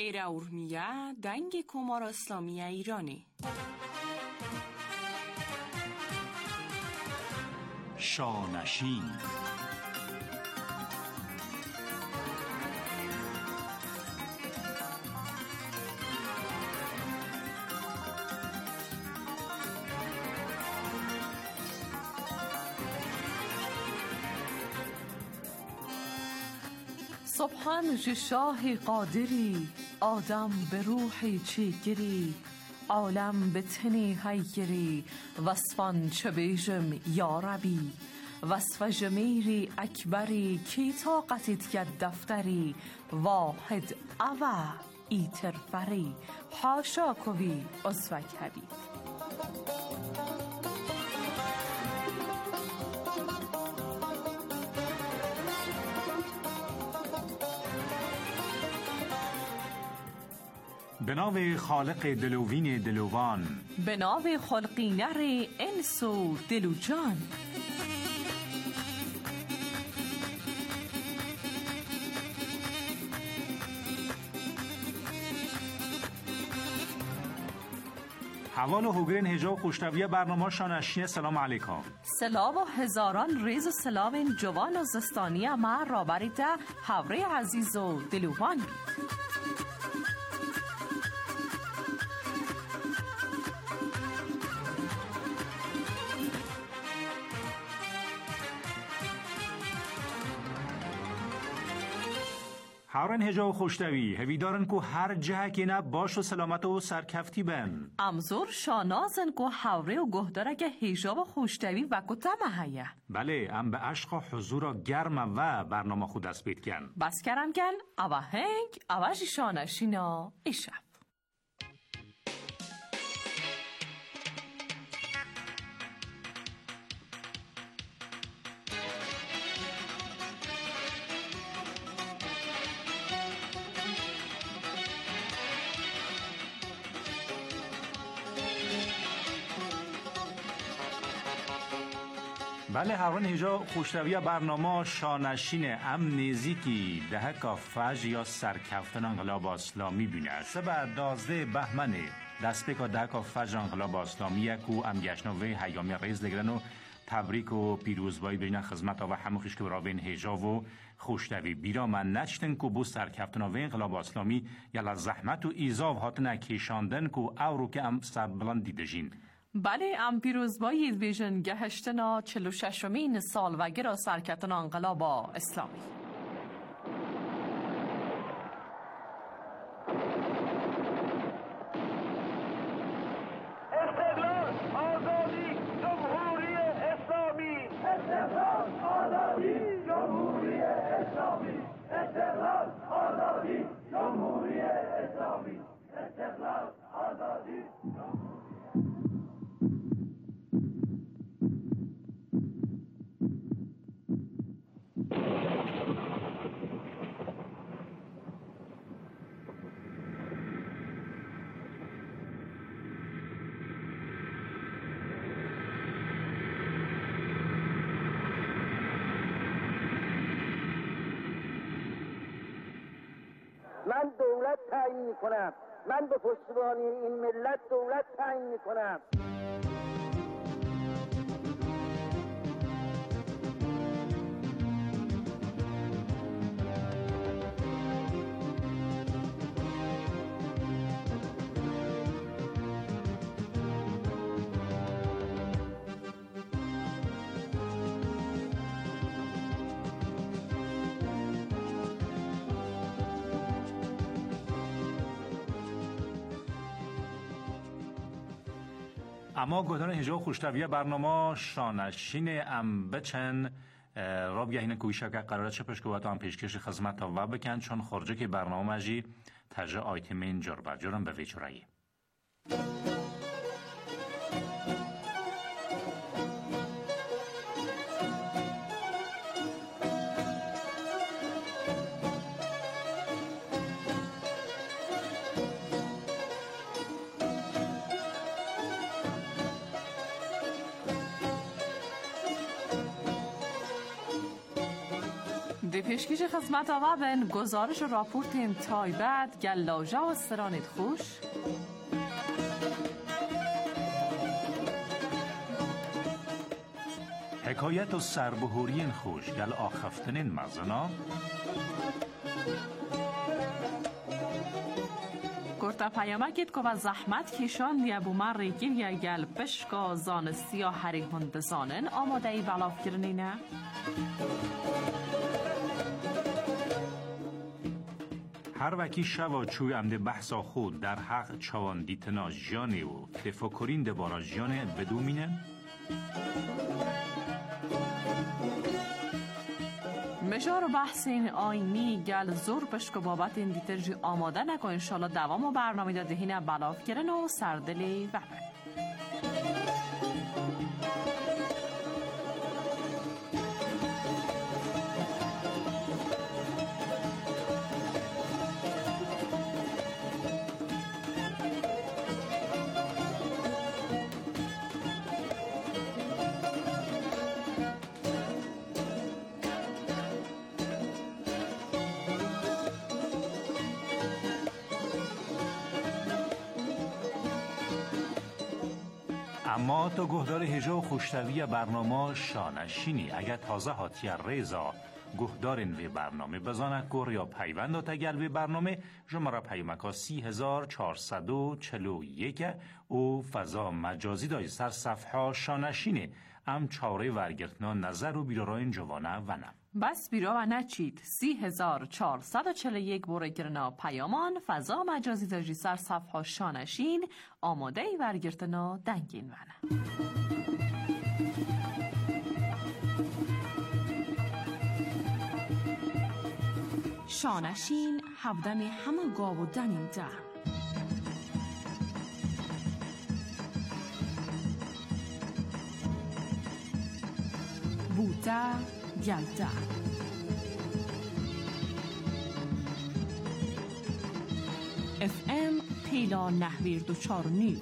Eraurmiya dangi Komar İslamiye İranı. شانشین. سبحان شاه قادری، آدم به روحی چیگری، عالم به تنی هیگری، وصفان چه بیجم یا ربی، وصف جمیری اکبری، کی طاقتت ید دفتری، واحد اوه ایتر فری، حاشا کوی عضوک هبی. به نام خالق دلوین دلوان، به نام خلقینر انس و دل و جان. حوال و هوگرین هجا و خوشتویه برنامه شانشین. سلام علیکم. سلام و هزاران ریز و سلام این جوان و زستانی ما را بریده حوره عزیز و دلوان بید. هارن هجا و خوشتوی هویدارن که هر جه که نه باش و سلامت و سرکفتی بن. امزور شانازن که حوره و گهداره که هجا و خوشتوی و کتمه هیه. بله، ام به عشق و حضور گرم و برنامه خود دست بید کن. بس کرم کن اوه هنگ اوه شانشینا ایشب. بله، هارون هجا خوشتویه برنامه شانشین ام نیزیکی دهکا فج یا سرکفتن انقلاب اسلامی بینه. سبا 12 بهمن دست بکا دهکا فج انقلاب اسلامی کو ام گشنوه هیامی ریز لگرن و تبریک و پیروزبایی بینه خدمت و هموخیش که براوین هجا و خوشتوی بیرا من نچتن کو بو سرکفتن و انقلاب اسلامی یلا زحمت و ایزاو هاتن کشاندن کو او رو که ام سربلند دیدجین. بله، ام پیروزبایی بیژن گهشتنا 46مین سال و گرا سرکتن انقلاب اسلامی. استقلال، آزادی، جمهوری اسلامی. استقلال، آزادی، جمهوری اسلامی. استقلال، آزادی، جمهوری اسلامی. استقلال، آزادی. من دولت تعیین میکنم، من به پشتیبانی این ملت دولت تعیین میکنم. اما گذارن هجا و خوشتویه برنامه شانشین ام بچن راب گهینه کویشه که قراره چپش که باید هم پیشکش خدمت و بکن چون خورجه که برنامه مجی تجه آیتمین جور برجورم به ویچورایی. دی پیشکش خدمت آوابن گزارش و راپورت تایبت گلاجا و سرانت خوش حکایت و سربهورین خوش گل آخفتنین مزنا گرتا پیامکت که و زحمت کشان لیابو من ریگیر یا گل بشکا زانستی و هری هندزانن آماده ای بلاف گرنینه؟ هر وکی شوا چوی امده بحثا خود در حق چوان دیتنا جانه و تفکرین دبارا جانه بدو مینن؟ مجار بحث این آینی گل زور پشک بابت این دیترجی آماده نکن انشالله دوام و برنامه داده هینه بلاف گرن و سردلی وحبه اما تو گهدار هجا و خوشتوی برنامه شانشینی اگر تازه هاتی ریزا گهدارین وی برنامه بزانه کور یا پیوند و تگل وی برنامه جمعه پیامکا 3441 او فضا مجازی دای سر صفحه شانشینی ام چاره ورگرتنا نظر و بیروراین جوانه و نم بس بیرا و نچید 3441 بوره گرنا پیامان فضا مجازی داجی سر صفحه شانشین آماده ای ورگرتنا دنگین و نم شانشین هفدم همه گاو و دنین ده بوده گلده FM پیلا نهویر دو چار نیو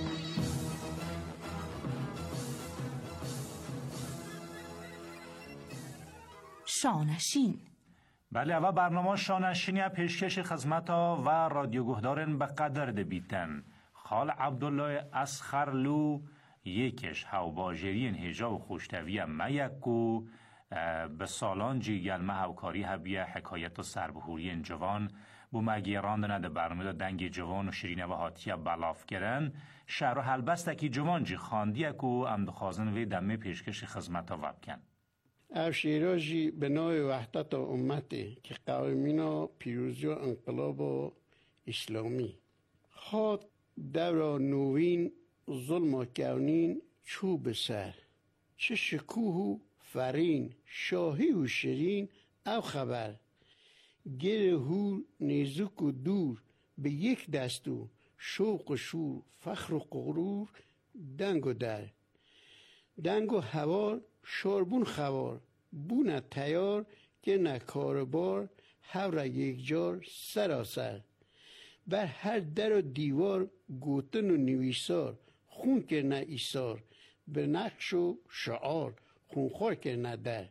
شانشین بله اول برنامه شانشینی پیشکش خدمتا و رادیو گهدارن به قدر دبیتن خال عبدالله اسخرلو یکش هاوباجرین هجا و خوشتوی میکو به سالان جیگل هاوکاری هبیه حکایت و سربهوری جوان بو مگی راندنه ده برمده دنگ جوان و شیرینه و حاتیه بلاف کرن شهر و حلبسته که جوان جی خاندیه کو امدخوازن وی دمه پیشکش خدمتا وبکن او شیراجی به نوع وحدت امتی که قومینا پیروزی و انقلاب و اسلامی خواد دور نوین ظلم و کونین چوب سر چه شکوه و فرین شاهی و شیرین او خبر گره هور نیزوک و دور به یک دستو شوق و شور فخر و غرور دنگ و در دنگ و هوار شاربون خوار بونه تیار که نه کاربار هور یک جار سراسر بر هر در و دیوار گوتن و نویسار خون که نه ایثار به نقش و شعار خونخوار که نه در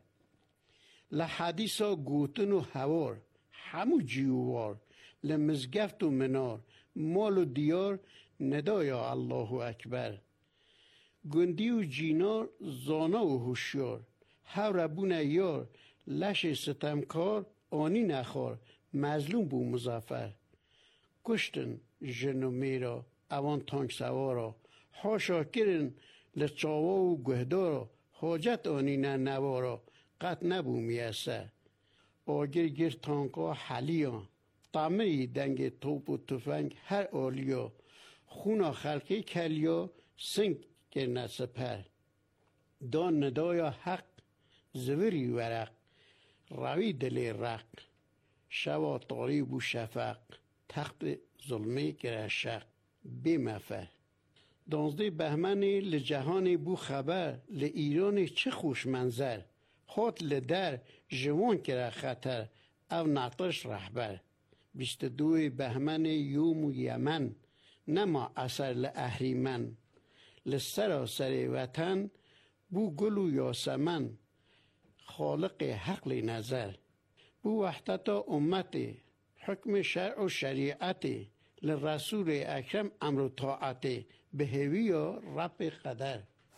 لحدیثا گوتن و هوار همو جیووار لمزگفت و منار مال و دیار ندایا الله اکبر گندی و جینار زانا و هوشیار هور بونه یار لش ستمکار آنی نخار مظلوم بو مظفر کشتن جن و میرا اوان تانک سوارا حاشا کرن لچاوا و گهدارا حاجت آنی نه نوارا قط نبو میسر آگر گر تانکا حلیا طمعی دنگ توپ و تفنگ هر آلیا خونا خلقی کلیا سنگ کرنه سپر دان ندایا حق زوری ورق روی دل رق شوا طاری بو شفق تخت ظلمه گره شق بی مفر 12 بهمن لجهان بو خبر لایران چه خوش منظر خود لدر جوان کرا خطر او نعطش رهبر 22 بهمن یوم و یمن نما اثر لأهریمن لسراسر وطن بو گل و یاسمن خالق حق نظر بو وحدت امت حکم شرع و شریعت لرسول اکرم امر و طاعت بهوی و رب قدر.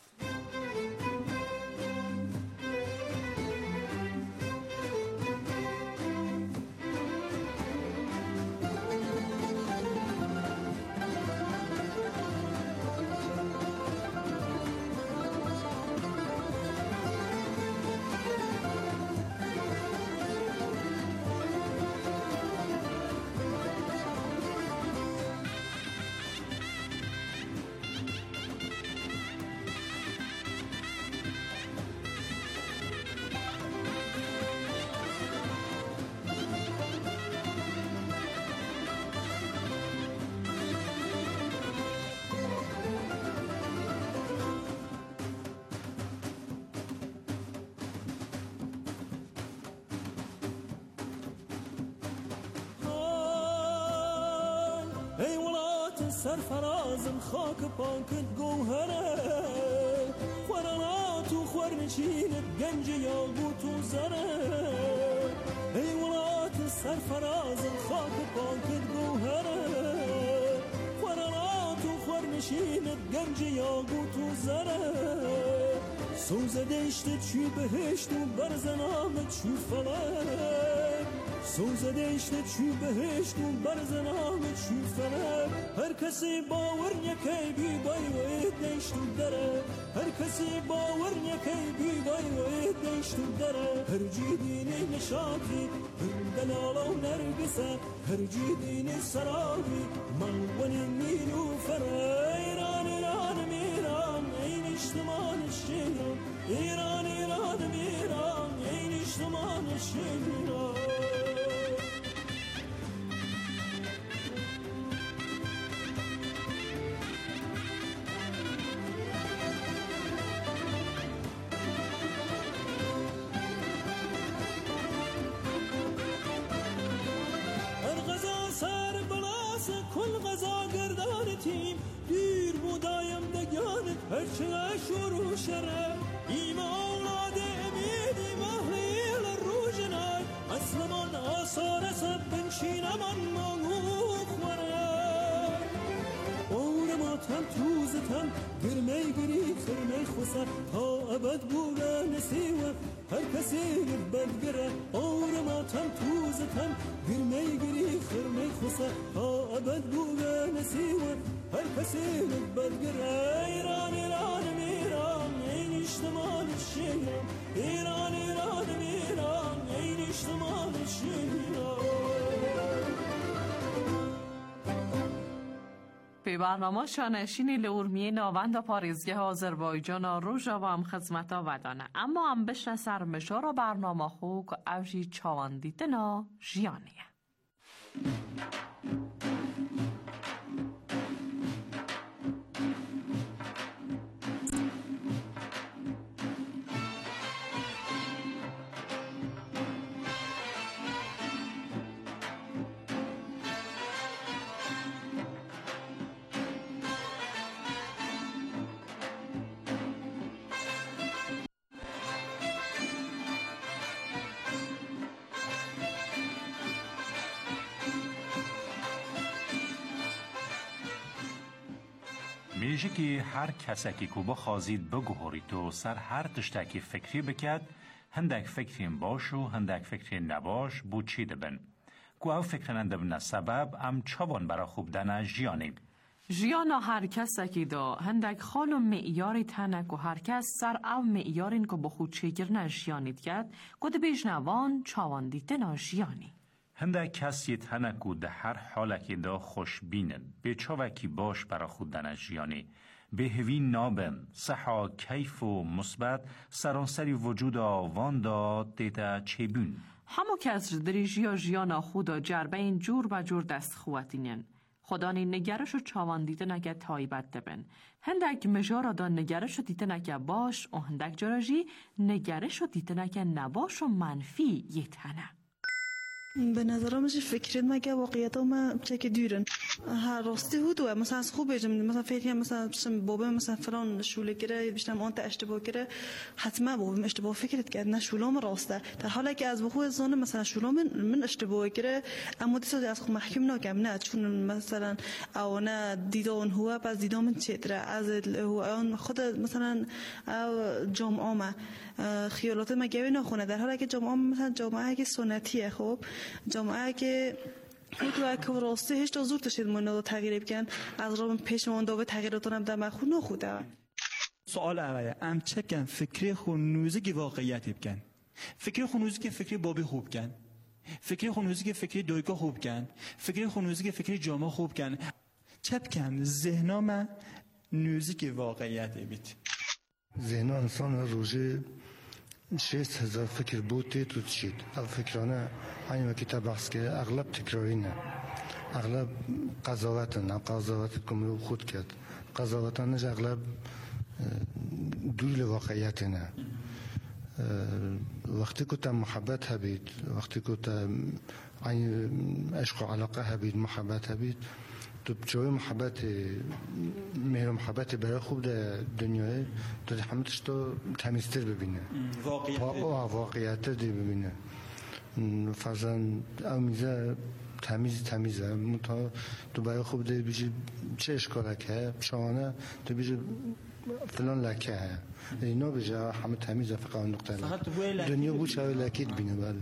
سرفراز خاک پاکت گوهره خورنات و خورنشینت گنج یاقوت و زره ای ولات سرفراز خاک پاکت گوهره خورنات و خورنشینت گنج یاقوت و زره سوزه دشتت چی بهشت و برزنامت چی فلک سوزه دشتت چی بهشت و برزنامت چی فلک هر کسی باور نکی بی بای و دشت دره هر کسی باور نکی بی بای و دشت دره هر جیدین نشاطی هر دلالا و نرگسه هر جیدین سراوی من ونی نیلو فره ایران ایران میران این اجتمان الشیران ایران ایران میران این اجتمان الشیران دیر بودایم دگانت هرچه شروع شره ایم اولاد امید ایم اهلیل روژنای اسلمان آثار سب بنشینمان مانوخ وره اورماتم توزتم گرمی گری خرمی خسر تا ابد بوده نسیوه هر کسی بدگره اورماتم توزتم گرمی گری خرمی خسر تا ابد بوده نسیوه هر کسی بدگره ایران ایران میران این اجتماع الشیران ایران ایران میران این اجتماع الشیران. به برنامه شانشین لورمی ناوند پاریزگه آذربایجان روژا و هم خدمت آودانه اما هم بشن سرمشار برنامه خوک اوشی چاواندیتنا جیانیه. میشه که هر کسی که کوبا خازید بگوهری تو سر هر تشتکی فکری بکد هندک فکری باش و هندک فکری نباش بو چی دبن کو او فکرننده بنا سبب ام چوان برا خوب دنه جیانی جیانا هر کسی که دا هندک خال و معیاری تنک و هر کس سر او معیارین که با خود چگیر نجیانید کرد گوده بیش نوان چاوان دیده نجیانی هنده کسی تنکو ده هر حالکی دا خوش بینن به چاوکی باش برا خود دنجیانی به هوی نابن صحا کیف و مثبت سرانسری وجود آوان دا دیده چیبون همو کس دری جیانا خدا جربه این جور و جور دست خواتینن خدانی نگرش و چاوان دیده نگه تایبت دبن هندک مجارا دا نگرش و دیده نگه باش و هندک جاراجی نگرش و دیده نگه نباش و منفی یه تنه به نظرم میشه فکرت مگه واقعیت ما چه که دیرن هر راستی بود و مثلا از خوب بجم مثلا فکر مثلا بابا مثلا فلان شوله گره بیشتر آن اشتباه گره حتما بابا اشتباه فکرت کرد نه شولام راسته در حالی که از بخو زانه مثلا شولام من اشتباه گره اما دیسا از خو محکم نگم نه چون مثلا او نه دیدان هو بعد دیدان من چتره از هو آن خود مثلا جامعه ما خیالات مگه نخونه در حالی که جامعه مثلا جامعه که سنتیه خب جامعه که تو که راسته هیچ زور تشید منو تغییر بکن از راه پیش من دو تغییراتون هم در خود نخوده سوال اوله ام چه کن فکری خونوزی که واقعیت بکن فکری خونوزی که فکری بابی خوب کن فکری خونوزی که فکری دویکا خوب کن فکری خونوزی که فکری جامعه خوب کن چه کن ذهنم نوزی که واقعیت بید ذهن انسان روزی 6000 فکر بوده تو چید الفکرانه این وقتی بحث که اغلب تکراری نه اغلب قضاوت کمرو خود کرد قضاوتانش اغلب دوری واقعیت نه وقتی که تا محبت هبید وقتی که تا عشق و علاقه هبید محبت هبید تو جوی محبت مهر محبت برای خوب در دنیای تو همتش تو تمیزتر ببینه واقعیت دی ببینه فرزن امیزه تمیزه تو برای خوب دی بیشی چه اشکاله که شوانه تو بیشی فلان لکه ها اینا بیشی همه تمیزه فقط نقطه دنیا بود شوی لکه بینه بله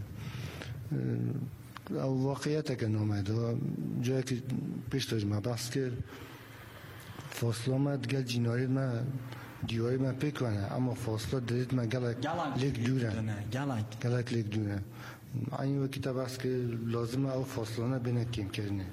او واقعیت که نامده جایی که پیش داشت ما بحث کرد فاصله ما گل جیناری ما دیواری ما پیکنه اما فاصله دارید ما گلک لیک دوره این وقتی تا بحث که لازم او فاصله نه بینه کم کرنه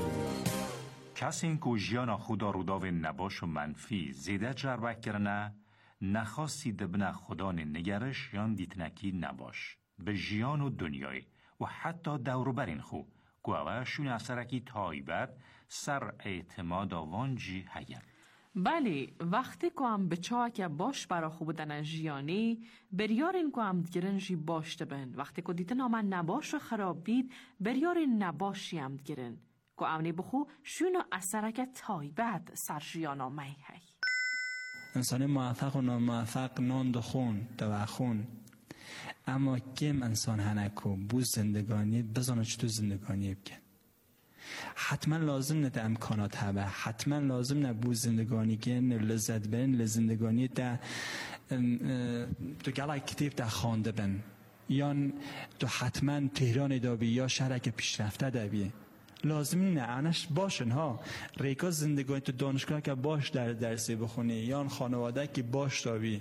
کسی که جیانا خدا روداو نباش و منفی زیده جربک کرنه نخواستی دبنه خدا نگرش یان دیتنکی نباش به جیان و دنیای و حتی دورو برین خو گوه شون اثرکی تایبت سر اعتماد آوانجی هیم بله وقتی که هم به چاک که باش برا خوب بودن جیانی بریارین که هم دیگرنجی باشته بن وقتی که دیتن آمن نباش و خراب بید بریارین نباشی هم دیگرن که امنی بخو شون اثرک تایبت سر جیانا می هی انسان موفق و ناموفق نان دخون دوخون اما کم انسان هنکو بو زندگانی بزانه چطور زندگانی بکن حتما لازم نه امکانات هبه حتما لازم نه بو زندگانی که لذت بن لزندگانی ده تو گلای کتیب ده خانده بن یا تو حتما تهران دابی یا شهرک پیشرفته دابی لازم نه انش باشن ها ریکا زندگانی تو دانشگاه که باش در درسی بخونی یا خانواده که باش دابی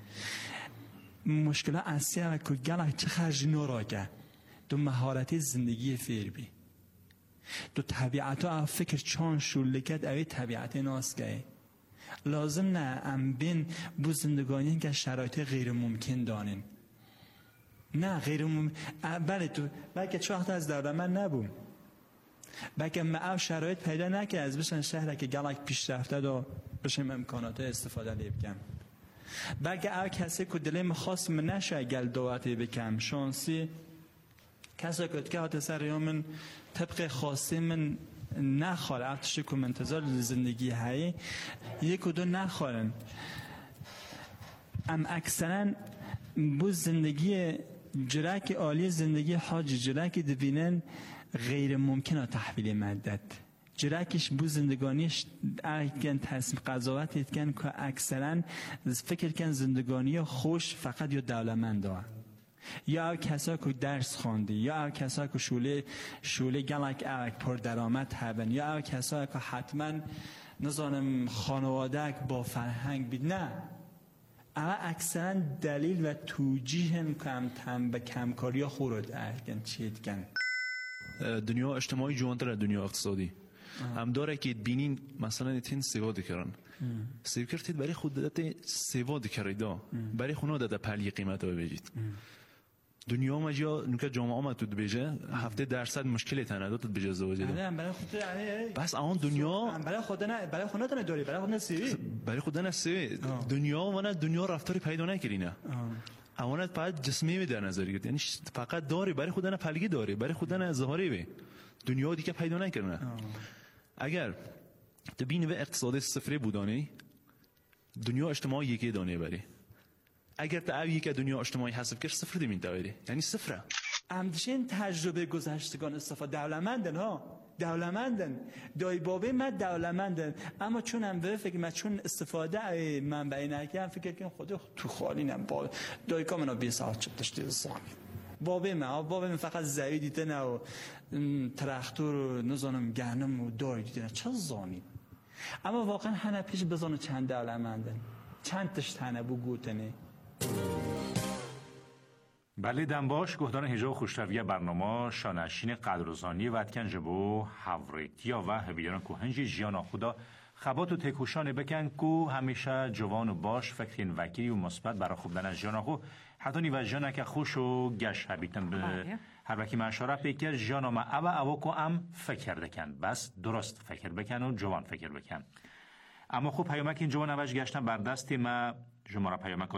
مشکل اصلی که گلک چه خرج نوراگه تو مهارتی زندگی فیر بی تو طبیعت ها فکر چان شولکت اوی طبیعت ناسگه لازم نه ام بین بو زندگانی که شرایط غیر ممکن دانین نه غیر ممکن بله تو بلکه چه وقت از دوره من نبوم بلکه من او شرایط پیدا نکه از بشن شهره که گلک پیش رفته دا بشم امکانات استفاده لیبکم بلکه او کسی که دلیم خواست من نشه گل دوتی بکم شانسی کسی که حتی سر یا من طبق خواسته من نخواره افتشه که منتظر زندگی هایی یک و دو نخوارن ام اکثرا بو زندگی جرک عالی زندگی حاج جرک دوینن غیر ممکنه تحویل مدت جرکش بو زندگانیش اگه تصمیم قضاوت ایتکن که اکثرا فکر کن زندگانی خوش فقط یا دولمند ها یا کسا که درس خواندی یا کسا که شوله گلک پر درآمد هبن یا کسا که حتما نزانم خانواده با فرهنگ بید نه اکثرا دلیل و توجیه کم تم به کمکاری ها خورد اگن چید کن دنیا اجتماعی جوانتر دنیا اقتصادی هم داره که بینین مثلا ایتین سواد کرن سیو کرتید برای خود داده سواد کریدا برای خونه داده پلی قیمت ها ببیجید دنیا ما جا نکه جامعه ما تو بیجه 7% مشکلی تنه داد بیجه زواجه برای خود بس آن دنیا برای خود نه برای خود نه داری برای خود نه سیوی برای خود نه سیوی دنیا و نه دنیا رفتاری پیدا نکردینه اوانت فقط جسمی می در نظر گرفت، یعنی فقط داری برای خودن پلگی داری، برای خودن ظاهری به دنیا دیگه پیدا نکنه. اگر تو بین و اقتصاد صفری بودانی دنیا اجتماعی یکی دانه بری، اگر تو اوی که دنیا اجتماعی حساب کرد صفر دیمین داری، یعنی صفره. همچنین تجربه گذشتگان استفاده دولمندن ها، دولمندن دای بابه من دولمندن، اما چون هم به فکر من چون استفاده منبع نکردم فکر کنم خدا تو خالینم با دای کامنا 20 ساعت چپ داشته زانی بابه من فقط زایی دیده نه و ترختور و نزانم گهنم و دای دیده نه چه زانی، اما واقعا هنه پیش بزانو چند دولمندن چند تشتنه بو گوتنه. بله دنباش گهدان هجا و خوشتویه برنامه شانشین قدرزانی وطکن جبو حوریتیا و هبیدان که هنجی جیانا خدا خبات و تکوشان بکن که همیشه جوان و باش فکرین وکیلی و مثبت برای خوبدن از جیانا خو حتی نیو جانا که خوش و گش هبیتن به هر وکی معشاره پیکر جیانا ما او که ام فکر دکن، بس درست فکر بکن و جوان فکر بکن. اما خب پیامک این جوان اوش گشتن بر دست ما جمعه پیامک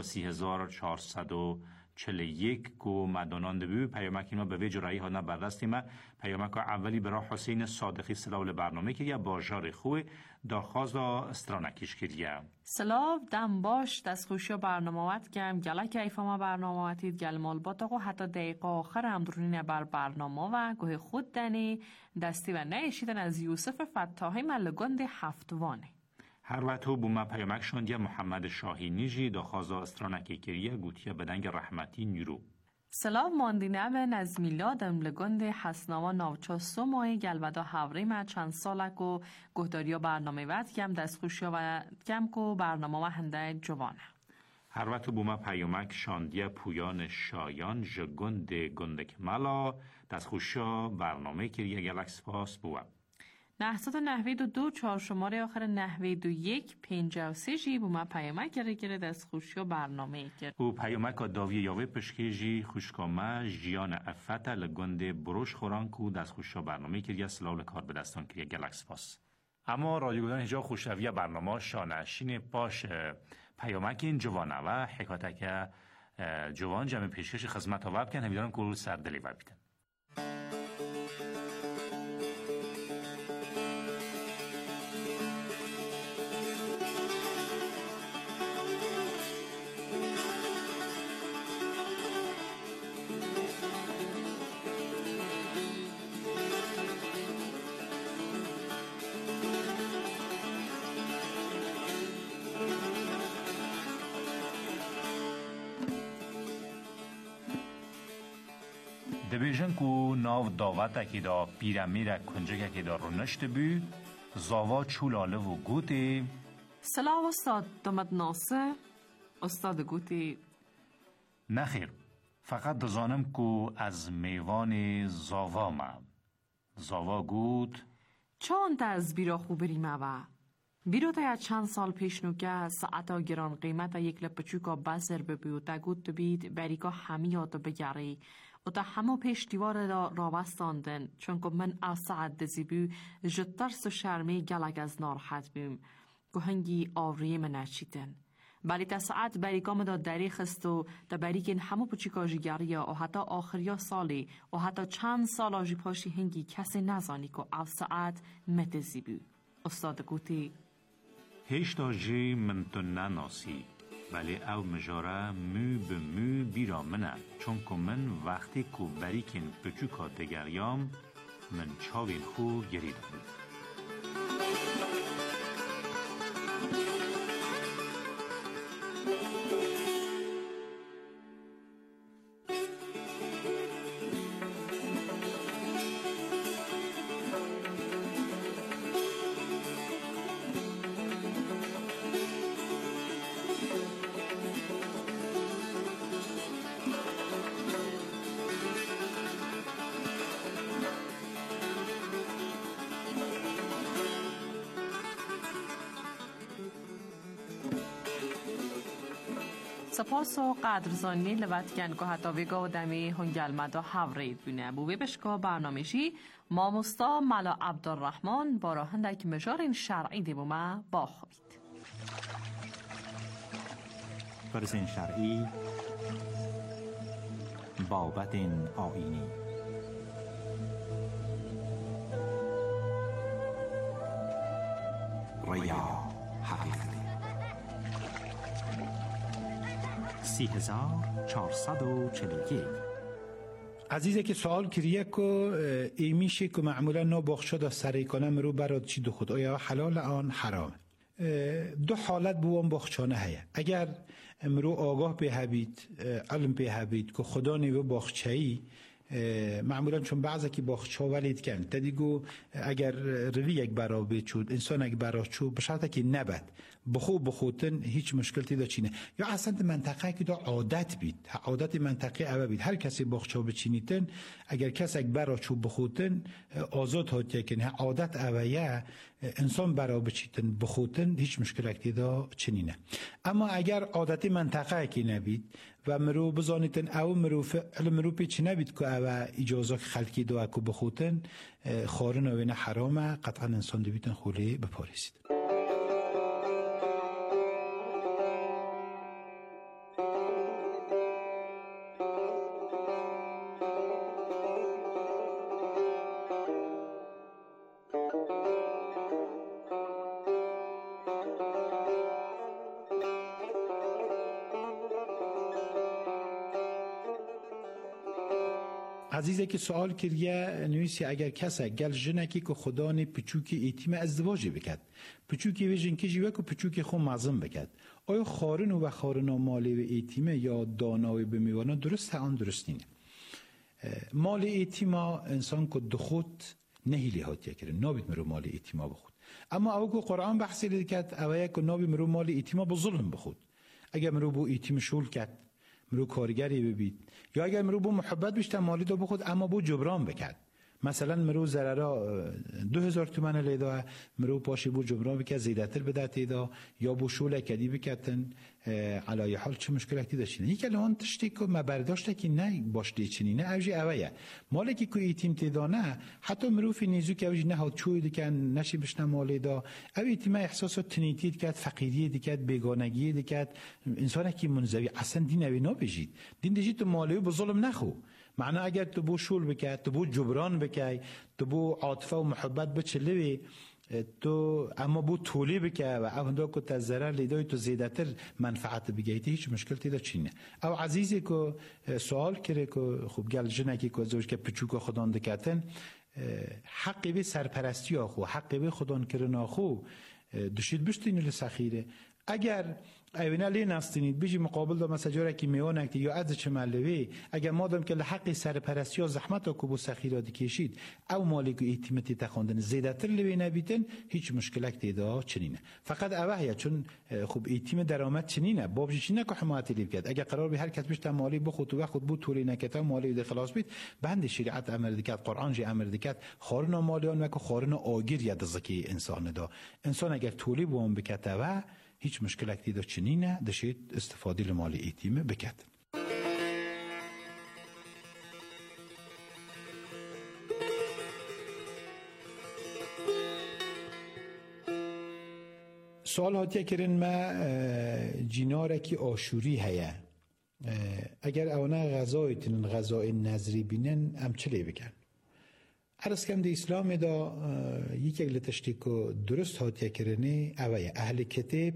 3441 کو مدانان دبیو پیامک ما به وجه رایی ها نه بر دست ما پیامک اولی برای حسین صادقی سلاول برنامه که یا باجار خوی داخواست استرانکیش کردیم. سلاو دم باش دست خوشی برنامه وات کم گله که ایفاما برنامه واتید گل مال باتا حتی دقیقه آخر هم درونین بر برنامه و گوه خود دنی دستی و نیشیدن از یوسف فتاحی ملگند هفتوانه. هر وقت بو ما پیامک شوندیا محمد شاهینی جی داخواست استرانکی کریه گوتیا بدنگ رحمتی نیرو. سلاو ماندینه به نز میلادم لگند حسناوا ناوچا سومای گلودا حوری ما چند سالک و گهداریا برنامه وقت کم دستخوشیا و کم کو برنامه و هنده جوانه. هر وقت بو ما پیامک شاندیا پویان شایان جگند گندک ملا دستخوشیا برنامه کریه گلکس پاس بوام. نحصد نحوی 2 4 شماره آخر نحوی 21 53 جی بو ما پیامک گره دست خوشی و برنامه کرد. او پیامک داوی یاوه پشکی جی خوشکامه جیان افتا لگند بروش خوران کو دست خوشی و برنامه کرد یا سلاو لکار به دستان کرد گلکس پاس. اما رادیو گودان هجا خوشویه برنامه شانشین پاش پیامک این جوانه و حکایت جوان جمع پیشکش خدمت ها وب کن همیدارم که سردلی وب بیدن. دبیجن کو ناو داوت اکی دا پیرامیر کنجک اکی دا رو نشت بی زاوا چولاله و گوتی سلام استاد دامد ناصر استاد گوتی نخیر فقط دزانم کو از میوان زاوا ما زاوا گوت چون تا از بیرا خوب بریم و بیرو تا چند سال پیش نوکه ساعتا گران قیمت یک لپچوکا بزر ببیو تا گوت بید بریکا همیاتو بگری و تا همه پیش دیوار را بستاندن چون که من از ساعت دزی بیو جترس و شرمی گلگ از نارحت بیم که هنگی آوری من نچیدن بلی تا ساعت بریکا دا دری خست و تا بریکین همه پچیکا جیگری و حتی آخریا سالی و حتی چند سال آجی پاشی هنگی کسی نزانی که از ساعت متزی بیو. استاد گوتی هشتا جی من تو نناسی ولی او مجاره مو به مو بیرا منه چون که من وقتی که بریکین پچوکا دگریام من چاوین خو گریدم. سپاس و قدرزانی لوت کن که حتی ویگا و دمی هنگل مدا حورید بینه بوی بشکا برنامهشی ما مستا ملا عبدالرحمن با راهندک مجار این شرعی دیبو ما با خوبید. فرزین شرعی بابت آینی ریا حقیقتی 3441. عزیزه که سوال کریه که ای میشه که معمولا نو بخشا دا سری کنم رو برات چی دو خود آیا حلال آن حرام. دو حالت بوان بخشانه هیا. اگر امرو آگاه به هبید علم به هبید که خدا نیو بخشایی معمولا چون بعضی که باخچه ها ولید کن تا دیگو اگر روی یک برا بچود انسان یک برا چود بشرطه که نبد بخوتن هیچ مشکلتی دا چینه یا اصلا منطقه که دا عادت بید عادت منطقه اوه بید هر کسی باخچه ها بچینیتن اگر کس یک برا چود بخوتن آزاد هاتی کنه عادت اوه انسان برا بچیتن بخوتن هیچ مشکلتی دا چنینه. اما اگر عادت منطقه که نبید و مرو بزانیتن او مرو پیچ نبید که او اجازه خلقی دو اکو بخوتن خارن اوینه حرامه قطعا انسان دویتن خوله بپارسید. عزیزه که سوال کریه نویسی اگر کسا گل جنکی که خدا نی پچوکی ایتیم ازدواجی بکد پچوکی ویژن کجی و که پچوکی خو معظم بکد آیا خارن و خارن مالی و ایتیمه یا داناوی بمیوانه درست آن درست نینه. مال ایتیما انسان که دخود نهیلی هاتیه کرده نابید مرو مال ایتیما بخود اما او که قرآن بحثی لید کد اوه که نابید مرو مال ایتیما بظلم بخود اگر مرو بو ایتیم شول کد مرو کارگری ببید یا اگر مرو بو محبت بیشتر مالی دو بخود اما بو جبران بکرد مثلا مرو ضررا 2000 تومان لیدا مرو پاشی بو جبران بکرد زیادتر بده تیدا یا بو شوله کدی بکتن علای حال چه مشکلاتی داشتین یک الان تشتی که ما برداشته که نه باشتی چنینه اوجی اویه مالی که کوی ایتیم تیدا نه حتی مرو فی نیزو که اوجی نه ها چوی دیکن نشی بشنه مالی دا او ایتیم احساس تنیتی دکت فقیری دکت بیگانگی دکت انسان که منزوی اصلا دین اوی نبیجید دین دیجی تو مالی به ظلم نخو معنی اگر تو بو شول بکد تو بو جبران بکی تو بو عاطفه و محبت بچلوی تو اما بو تولی بکی و اوندا که تا ضرر لیدای تو زیادتر منفعت بگیتی هیچ مشکلتی دا چینه. او عزیزی که سوال کرده که خوب گل جنکی که زوج که پچوک خودان دکتن حقی به سرپرستی آخو حقی به خودان کرن آخو دشید بشتین لسخیره اگر ایونا لی نستینید بیجی مقابل دا مسجاره که میوانک یا از چه ملوی اگر مادام که لحق سرپرستی یا زحمت کو بو سخیرات کشید او مالک ایتیمتی تخوندن زیادتر لوی نبیتن هیچ مشکلک دا چنینه فقط اوه چون خوب ایتیم درآمد چنینه بابجی چنینه که حمایت لی بکرد اگر قرار به هر کس بیشتر مالی بخود و خود بو تولی نکتا مالی ده خلاص بید بند شریعت امر دکت قرآن جی امر دکت خارنا مالیان و که خارنا آگیر ید زکی انسان دا انسان اگر تولی بوام بکته و هیچ مشکلتی دا چنینه دشید استفاده لمال ایتیمه بکد. سوال هاتیه کرن ما جیناره که آشوری هیا اگر اونا غذایتن غذای نظری بینن ام چلی بکن عرض کم دی اسلام دا یکی اگل تشتیکو درست هاتیه کرنه اوه اهل کتاب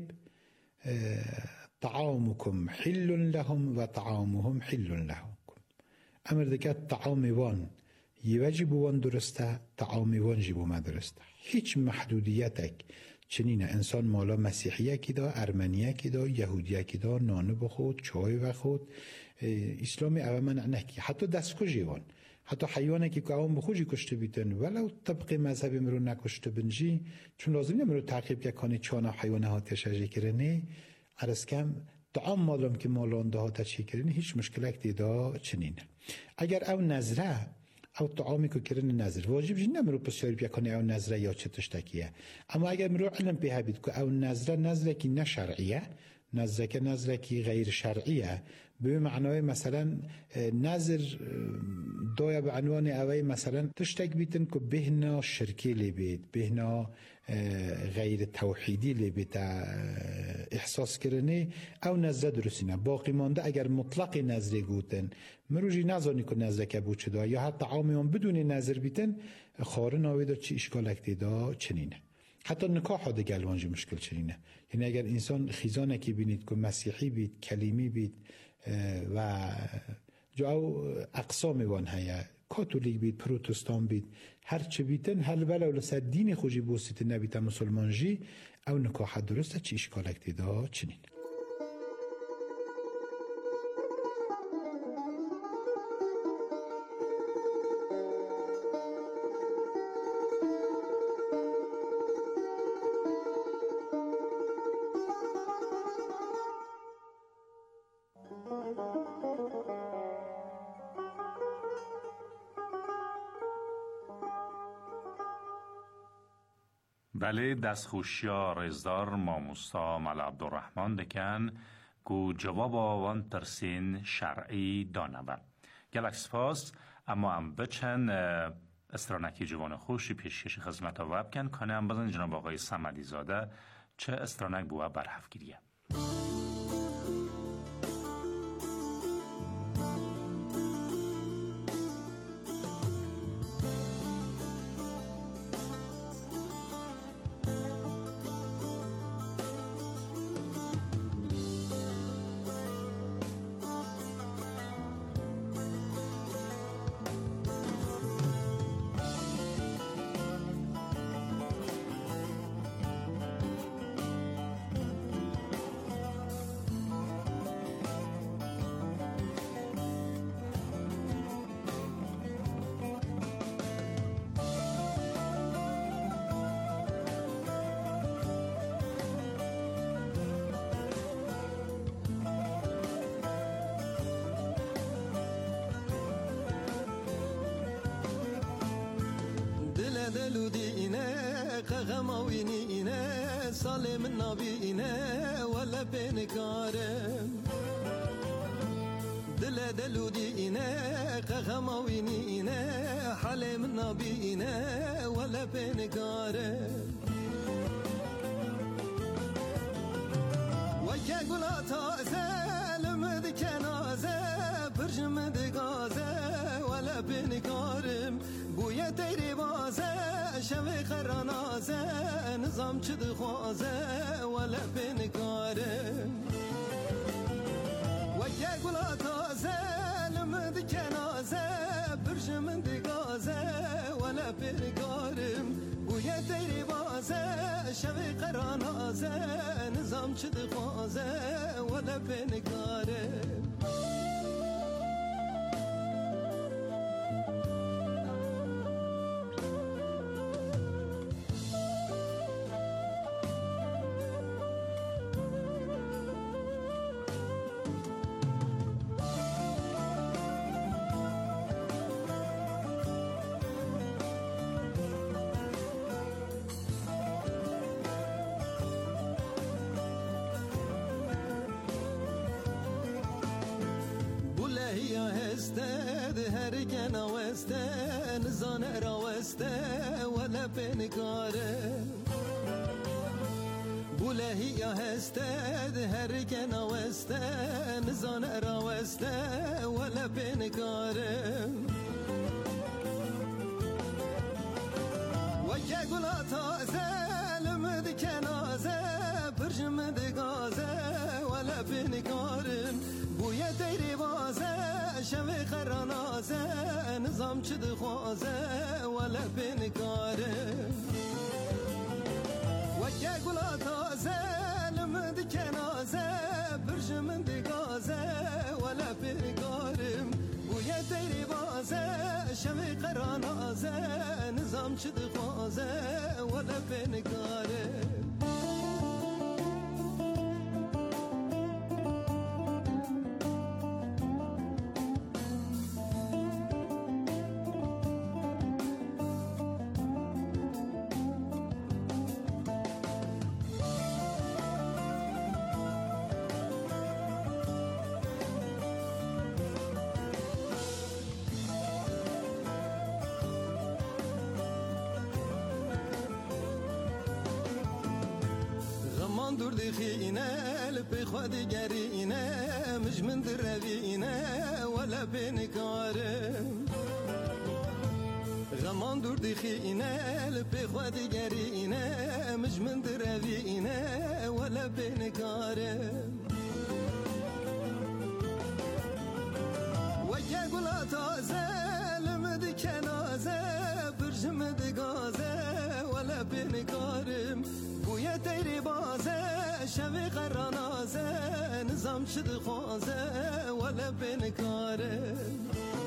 طعامكم حل لهم و طعامهم حل لهم امر دکت طعام وان یواجب وان درسته طعام وان جیبو ما درسته هیچ محدودیتک چنینه انسان مالا مسیحیه کی دا ارمنیه کی دا یهودیه کی دا نانه بخود چای بخود اسلامی اوه من نکی حتی دستکو جیوان حتی حیوانه که قوم بخوجی کشته بیتن ولو طبق مذهب مرو نکشته بنجی چون لازم نه مرو تعقیب که کانی چانا حیوانه ها تشجی کرنه عرض کم طعام مالم که مالان ده ها تشجی کرنه هیچ مشکلک دیدا چنینه اگر او نظره او طعامی که کرن نظر واجب جی نمرو بسیاری بیا کنه او نظره یا چه تشتکیه اما اگر مرو علم به بید که او نظره که نشرعیه نظره که غیر شرعیه به معنای مثلا نظر دایا به عنوان اوی مثلا تشتک بیتن که بهنا شرکی لی بید بهنا غیر توحیدی لی بید احساس کرنه او نزده درستینه باقی مانده اگر مطلق نظری گوتن مروجی نزانی که نظره که بود چه یا حتی عامیان بدون نظر بیتن خارن آویده چی اشکال اکتیده چنینه حتی نکاح ها ده گلوانجی مشکل چنینه یعنی اگر انسان خیزانه که بینید که مسیحی بید کلیمی بید و جو اقسام وان هیا کاتولیک بید پروتستان بید هر چه بیتن هر ولو لسر دین خوشی بوسیت نبیت مسلمان جی او نکاح درسته چی اشکال اکتیده چنین بله دستخوشیا رزدار ماموستا مل عبدالرحمن دکن که جواب آوان ترسین شرعی دانه گلکس پاس اما هم بچن استرانکی جوان خوشی پیشکش خدمت ها وب کن کنه هم بزن جناب آقای صمدی زاده چه استرانک بوا برحفگیریه دلو دینه قغماوینی اینه سالم نابینه ولا بینکارم دلو دینه قغماوینی اینه حالم نابینه ولا بینکارم وکه گلا تازه لمد کنازه برجمد گازه ولا بینکارم بوی تیری بازه شوی قرانازه نظام چد خوازه ولا بینکاره وکه گلا تازه لمد کنازه برجمند گازه ولا بینکارم بوی تیری بازه شوی قرانازه نظام چد خوازه ولا بینکاره هرگن آوسته نزان راوسته ولا بینکاره بولهی یا هسته هرگن آوسته نزان راوسته ولا بینکاره وکه گلا تازه لمد کنازه برجمد گازه ولا بینکارم بوی دیری بازه شوی قرانازه نظام چد خوازه ولا بینکاره وکه گلا تازه لمد کنازه برجمند گازه ولا بینکارم بوی دیری بازه شوی قرانازه نظام چد خوازه ولا بینکاره غمان دور دخينا لبي خودي قرينا مش من دربينا ولا بنكارم غمان دور دخينا لبي خودي قرينا مش من دربينا ولا بنكارم ويا قولا تازه لمدي كنازه برجم دقازه ولا بنكارم بويا تيري بازه شوي قرانازه نظام شد خوازه ولا بنكارم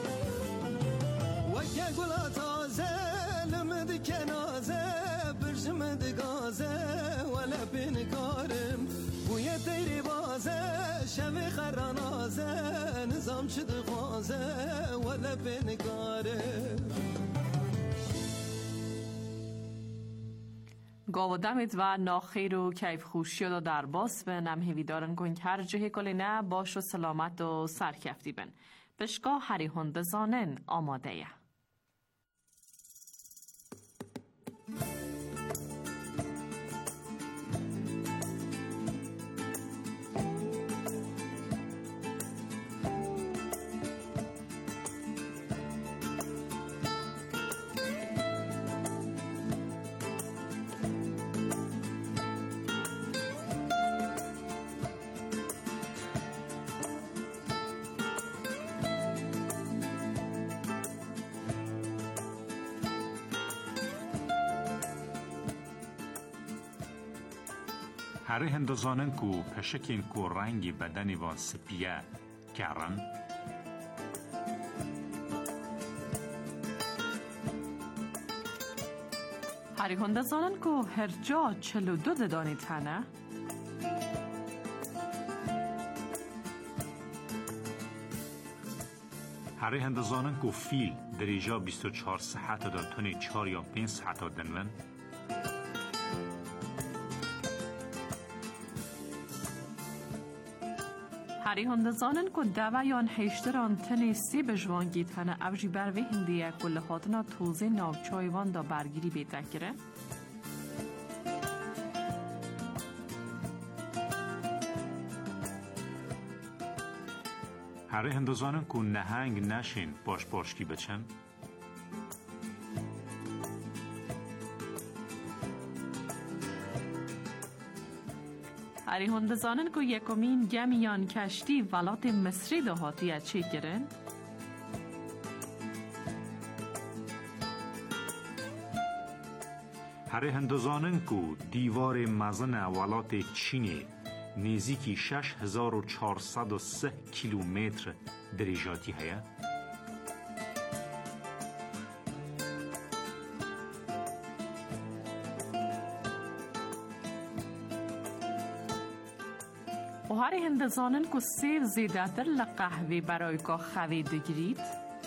ويا قولا تازه لمدي كنازه برجم دقازه ولا بنكارم بويا تيري بازه شوي قرانازه نظام شد خوازه ولا بنكارم گاودمت و ناخیر و کیف خوشی و در باس به نمهوی دارن کن که هر جهه کلی نه باش و سلامت و سرکفتی بن بشگاه هری هنده زانن آماده یه هره هندزانن کو پشکین کو رنگی بدنی وان سپیه کرن هری هندزانن کو هر جا 42 ددانی تنه هره هندزانن کو فیل دریجا 24 ساعت دا تونی 4 یا 5 ساعت دنون هری هندزانن که دوایان هشتران تنی سی بجوانگی تنه اوجی بروی هندیه کل خاطنا توزی ناوچایوان دا برگیری بیتکره هری هندزانن که نهنگ نشین باش باشکی بچن هری هندزانن که یکمین گمیان کشتی ولات مصری دهاتی چه گرن؟ هری هندزانن که دیوار مزن ولات چینی نزدیکی 6403 کیلومتر دریجاتی هیا و هری هندزانن که سیو زیده در لقهوی برای که خوید گرید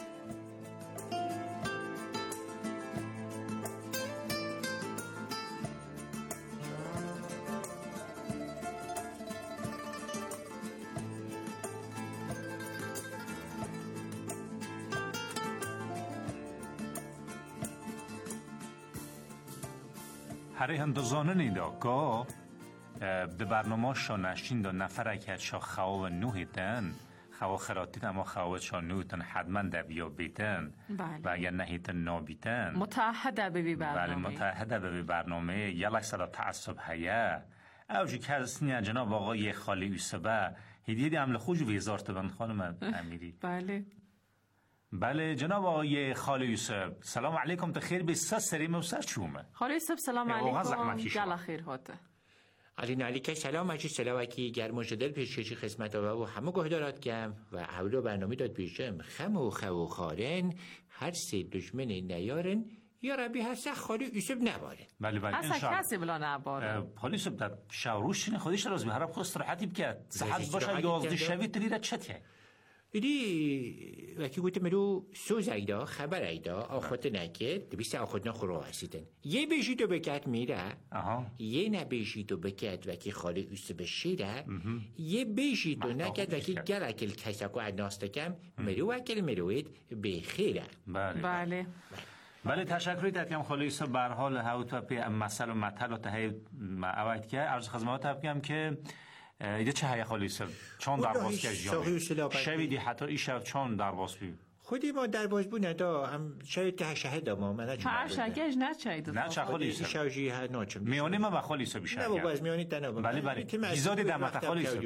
هری هندزانن ایدا که ده برنامه شا نشین دا نفره که شا خواه نوهیتن خواه خراتید اما خواه شا نوهیتن حتما ده بیا بیتن و اگر نهیتن نابیتن متحده ببی برنامه بله متحده ببی برنامه یلک صدا تعصب هیا اوجی که از سنیا جناب آقای خالی یوسبه هدیه دی عمل خوش ویزارت بند خانم امیری بله بله جناب آقای خالی یوسف سلام علیکم تخیر به سه سریم و سر چومه خالی یوسف سلام علیکم گل خیر هاته علی علیکم سلام مجید سلاوکی گرم و جدل پیشکشی خدمت و همه گهدارات کم و اولو برنامه داد پیشم خم و خو و خارن هر سه دشمن نیارن یا ربی هست خالی یوسف نباره بله بله اصلا کسی بلا نباره خالی یوسف در شاوروش چینه خودش راز به هر خود استراحتی بکرد صحت باشه 11 شبی تریره چتیه ایدی وکی گوته مرو سوز ایدا خبر ایدا آخوت نکد بیست آخوت نخورو هستیدن یه بیشی تو بکت میره یه نبیشی تو بکت وکی خالی اوست بشیره یه بیشی تو نکد وکی گر اکل کسکو ادناستکم مرو اکل مروید بخیره بله ولی تشکری دکم خالیسا بر حال هاوتا پی مسئله مطلع ته اوایت که عرض خدمات هم که ایده چه هی خالیسا چون درواز کرد جان شویدی حتی این شب چون درواز بی خودی ما درواز بود ندا هم شاید که شهد ما من چه شگش نه چاید نه چه خالیسا شوجی ها ناچم میانی ما خالیسا بیشتر نه بابا از میانی تنها بله گیزادی در مت خالیسا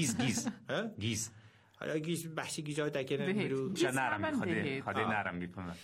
گیز حالا گیز بحثی گیزاد اگر نمیرو چه نرم خاله نرم میکنه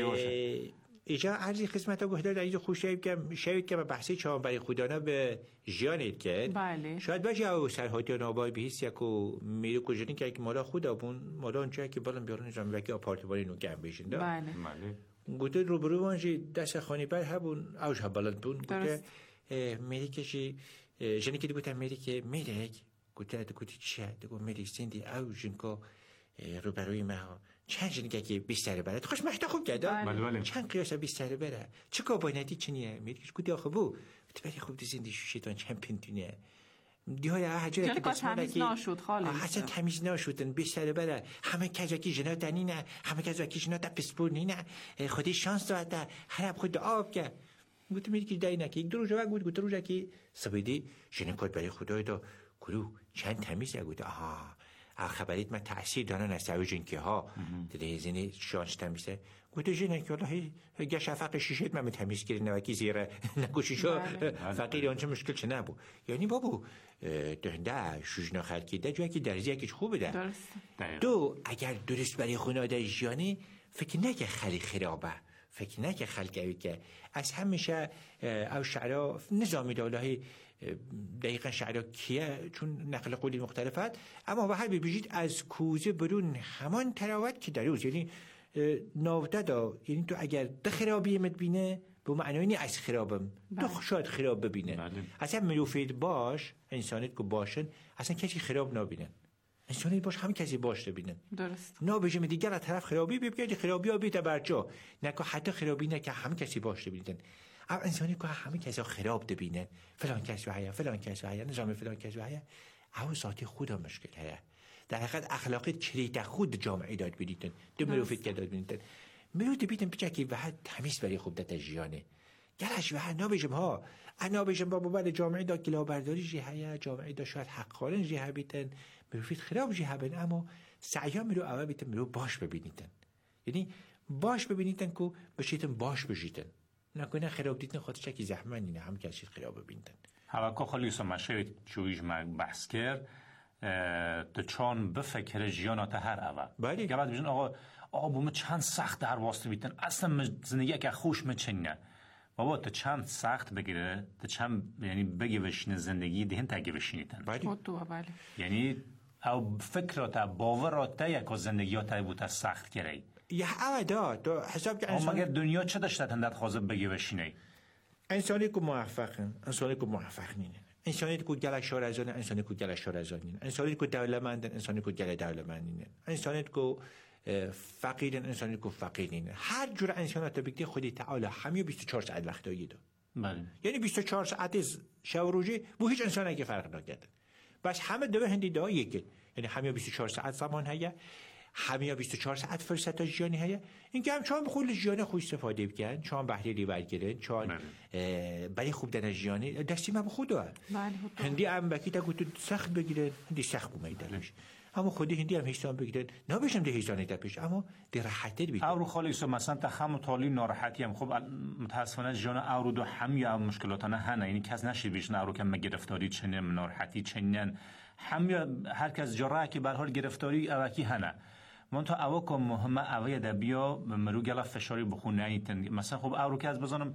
ایجا عرضی خدمت ها گفته در اینجا خوش شاید که بحثی چهان برای خودانه به جیانید کرد بله شاید باشه او سرحاتی و نابای بهیست یکو میرو کجانی که اگه مالا خود آبون مالا اونجا که بالن بیارن جامعه وکی آپارتمانی نو گم بیشن بله گوته روبرو وانجی دست خانی بر هبون اوش ها بالن بون گوته میری کشی جنی که گوته میری که میری گوته چیه دگو میری سندی او جنکو روبروی ما چند جنی که بیشتر بره خوش محتا خوب کرده چند قیاس بیشتر بره چه کابانتی چنیه میریش گوتی آخه بو تو بری خوب دیزندی شیطان چند پنتونه دیهای هجره که تمیز ناشود خاله اصلا تمیز ناشودن بیشتر بره همه کجاکی جنات نینه همه کجاکی جنات پسپور نینه خودی شانس داده هر خود آب که گوتی میری که دایی نکی یک دو روزه وقت گوت روزه که سبیدی جنه کد برای خدای دا کلو چند تمیزه گوتی آها خبریت من تأثیر دارن از سوی که ها دیده زینی شانش تمیزه گوته جنه که والله گه شفق شیشت من تمیز کردی نوکی زیره نگوشیشو فقیر آنچه مشکل چه نبو یعنی بابو دهنده شوجنا خلکی ده جوی که درزی یکیش خوبه ده دو اگر درست برای خوناده جیانی فکر نکه خلی خرابه فکر نکه خلقه که از همیشه او شعرها نظامی دولهی دقیقا شعرها کیه چون نقل قولی مختلفت اما به هر ببیجید از کوزه برون همان تراوت که دروز یعنی ناوته دا یعنی تو اگر ده خرابی امت بینه به معنی نی از خرابم تو شاید خراب ببینه اصلا ملوفید باش انسانیت که باشن اصلا کسی خراب نبینن انسانیت باش همه کسی باش ببینن درست نبیشم دیگر از طرف خرابی ببینید خرابی ها بیت برجا نکه حتی خرابی نه که همه کسی باش ببینن اما انسانی که همه کسی خراب ببینن فلان کسی هیا فلان کسی هیا نظام فلان کسی هیا او ذاتی خدا مشکل هیا در حقیقت اخلاقی چریت خود جامعه داد ببینید دو ملوفید که داد ببینید ملوفید ببینید بچه و تمیز برای خوب دت جیانه گلش و نبیشم ها انا بیشم با بعد جامعه دا کلاهبرداری جهیا جامعه دا شاید حقارن جه بیتن ملوفید خراب جه بن اما سعیا ملو اول بیتن ملو باش ببینیدن یعنی باش ببینیدن کو بشیتن باش بجیتن نکنه خراب دیدن خاطر چکی زحمت اینه هم کسی خراب ببینن هوا که خالی سماشه چویش من بحث کرد تو چون بفکر جیانات هر اول بله که بعد بیشن آقا بوم چند سخت در واسطه بیتن اصلا زندگی که خوش مچنه بابا تو چند سخت بگیره تو چند یعنی بگی وشین زندگی دهن تگی وشینیتن بله یعنی او فکرات باورات یک زندگیات بوده سخت کردی یه اودا تو حساب که انسان مگر دنیا چه داشته تندت خوازه بگی بشینه انسانی که موفقن انسانی که موفق نینن انسانی که گل شارزان انسانی که گل شارزان نینن انسانی که دولتمندن انسانی که گل دولتمند نینن انسانی که فقیرن انسانی که فقیر نینن هر جور انسانات بگی خودی تعالی همه 24 ساعت وقت دایید بله یعنی 24 ساعت شب و روزی با هیچ انسانی که فرق نکرد بس همه دو هندی دا یکی یعنی همه 24 ساعت زمان هست همه 24 ساعت فرصت جیانی هست این که هم چون بخول جیانی خوش استفاده بکن چون بحری لیور گرن چون برای خوب دن جیانی دستی ما بخوده هندی هم بکی تا گوتو سخت بگیرن هندی سخت بومیدنش اما خودی هندی هم هیچان بگیرن نبیشم ده هیچانی پیش اما ده راحتی بگیرن او رو خالیس مثلا تخم تالی ناراحتی هم خب متاسفانه جیان او رو دو همه مشکلاتانه هنه یعنی کس نشید بیشن او رو که گرفتاری چنین ناراحتی چنین همه هر کس جرأه که به حال گرفتاری اوکی هنه من تو اوا که مهمه اوی دبیا مرو گلا فشاری بخونه ایتن مثلا خب او رو که از بزنم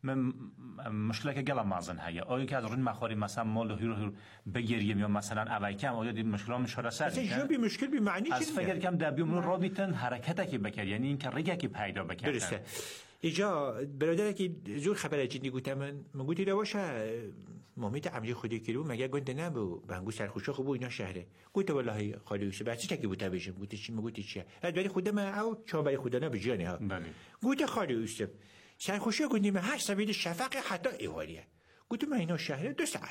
مشکلی که گلا مازن هیا آیا که از رون مخاری مثلا مال هیرو بگیریم یا مثلا اوی کم آیا دید مشکلام مشاره سر مثلا بی مشکل بی معنی از فکر کم دبیا من را بیتن حرکت که بکر یعنی این که ریگه که پیدا بکر درسته اینجا برادر که زور خبر جدی گفتم من گویی را باشه مامیت عملی خودی کیلو مگه گنده نبو بنگو سرخوشا خوب اینا شهره گفت والله خالیوشه بچه چکی بود بشم گفت چی ولی خودم او چون برای خدا نه بجانی ها گفت خالیوشه سرخوشا گفتیم 8 سبیل شفق حتی ایواریه گفت من اینا شهره 2 ساعته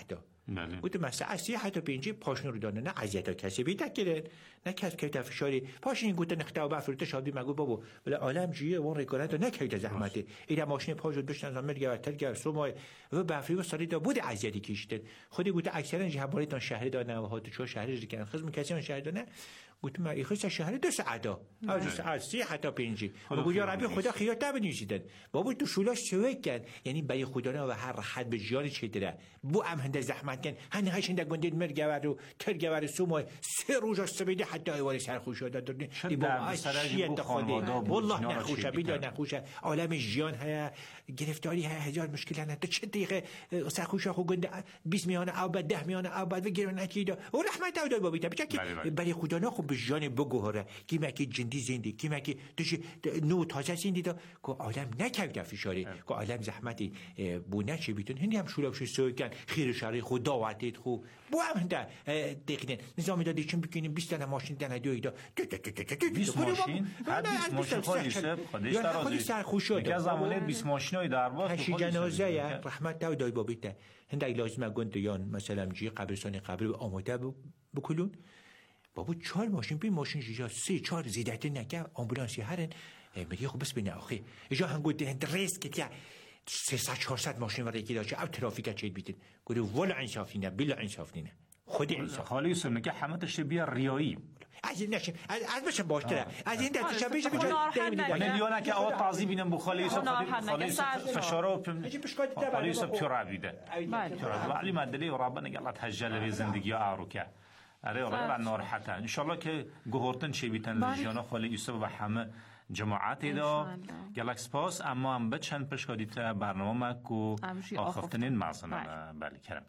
گفتم مثلا از 3 حتی 5 پاشنو رو دانه نه اذیت کسی بیت کردن نه کس که فشاری پاشین گفت نختا و فرت شادی مگو بابا ولی عالم جیه اون رکورنت نه که زحمت این ماشین پاشو داشتن زمر گرتر گر سومای و بافری و سالی دا بود اذیتی کشیدن خودی گفت اکثرا جهباریتون شهر دادن و هات چه شهری کردن خدمت کسی شهر دادن گفتم من ایخوش شهر 2 ساعته از 3 حتی 5 بگو یا ربی خدا خیاط نبنیشیدن بابا تو شولاش چه کرد یعنی برای خدا و هر حد به جان چه داره بو ام هنده زحمت کن هن هاشنده گندید مرگور و ترگور سومای 3 روز استبیده حتی ایوال سرخوش شده دادن بابا شیعه خودی والله نخوشه بیدا نخوشه عالم جیان ها گرفتاری ها هزار مشکل نداره چه دقیقه سرخوش خو گنده 20 میانه او بعد 10 میانه او بعد وگیر نکیدا و رحمت او دای بابیتا بچه برای خدا نه خب به جان بگوهره کی مکی جندی زندی کی مکی توش نو تازه زندی دا کو عالم نکرد فشاری کو عالم زحمتی بو نچی بیتون هندی هم شولاش سوکن خیر شری خود دعوتت خو بو هم هنده دقیقاً نظامی دادی چون بکنیم 20 تا ماشین دن دوی دا 20 ماشین هر 20 ماشین خودی سب خودش خودی سرخوش شد میگه زمانه 20 ماشینای دربار هشی جنازه رحمت دای بابیت هنده لازمه گند یان مثلا جی قبرستان قبر آماده بکلون بابا 4 ماشین 5 ماشین جا 3 4 زیادت نکه آمبولانسی هرن میگه خب بس بینه آخه اجا هم گفت هند ریسک که 300 400 ماشین ولی کی داشت او ترافیک چید بیتین گفت ولا انصافی نه بلا انصافی نه خود انصاف خالی یوسف میگه همه تش بیا ریایی از نشه از بشه باشتره از این در تشابهش میلیونه که آوا تازی بینم بو خالی یوسف خالی فشارو خالی یوسف ترابیده ولی مدلی ربنا قال تهجل به زندگی آروکه اره راه ناراحته ان شاء الله که گهورتن چی بیتن جانا خالی یوسف و همه جماعت دا گلکس پاس اما هم به چند پشکادی تا برنامه مکو آخفتنین مازنه بله کرم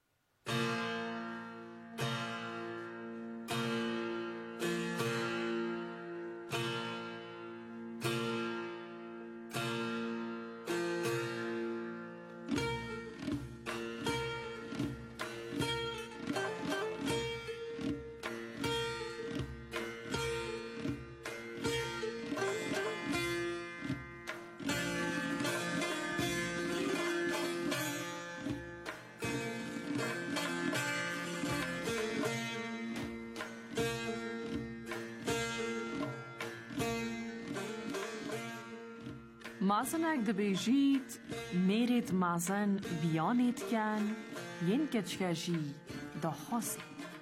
مازن اگه دبیجید میرید مازن بیانید کن ین کچکجی دا خاصی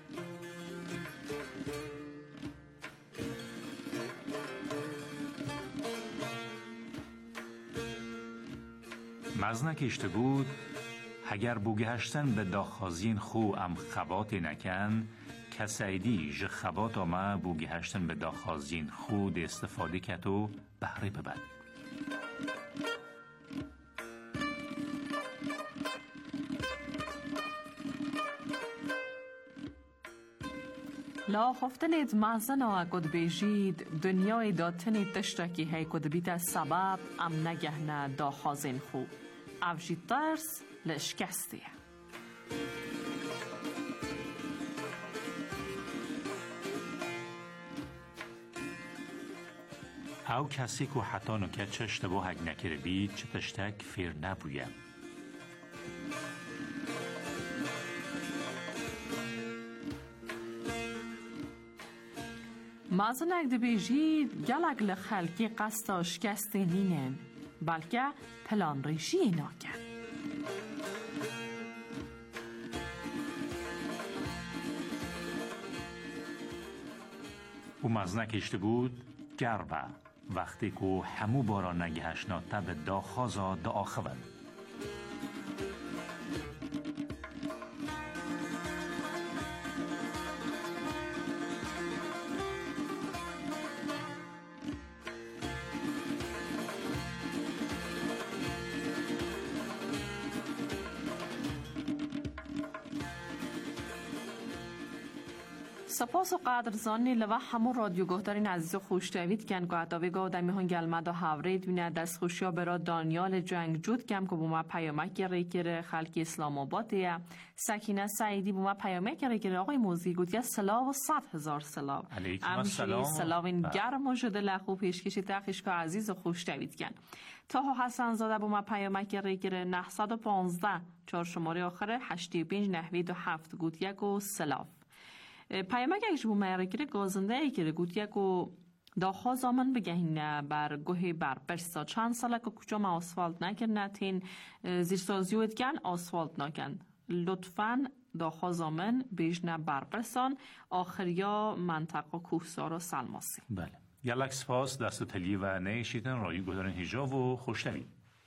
مزنک اشته بود اگر بوگهشتن به داخازین خو ام خبات نکن کسایدی ج خبات آمه بوگهشتن به داخازین خود استفاده کت و بهره ببد لا خفتنید مازن و اگد بیجید دنیای داتنی تشتکی هی کد بیت سبب ام نگهنه دا خازین خو افجی ترس لشکستیه او کسی که حتی نکه چه اشتباه هک نکره بید چه تشتک فیر نبویم مازن اگه بیجید گلگ لخلکی قصد شکست نینن بلکه پلان ریشی ناکن او مزنک اشته بود گربه وقتی که همو بارا نگهشنا تب دا خوزا دا آخون سپاس و قدرزانی لوا همون رادیو گهدارین عزیز و خوشتوید کن که عطاوی گاه دمی هون گلمد و هورید وینه دست خوشیا برا دانیال جنگ جود کم که بوما پیامک ریکر خلکی اسلام آبادیه. سکینه سعیدی بوما پیامک ریکر آقای موزی گود یا سلاو و 100,000 سلاو. علیکم السلام. سلاوین گرم و جده لخو پیشکشی تخیش که عزیز و خوشتوید کن. تاها حسن زاده بوما پیامک ریکر 915 4 شماره آخره 85 97 گود یک و سلاو. پیامک اگه بو مرکره گازنده ای که گوت یکو داخوا زمان بگهین بر گوه بر برسا چند ساله که کجا ما آسفالت نکرن تین زیرسازیوید کن آسفالت نکن لطفاً داخوا زمان بیجنه بر برسان آخریا منطقه کوهسار و سلماسی. بله یلک سپاس دست تلی و نیشیدن رادیو گهدارین هجاب و خوشتوید.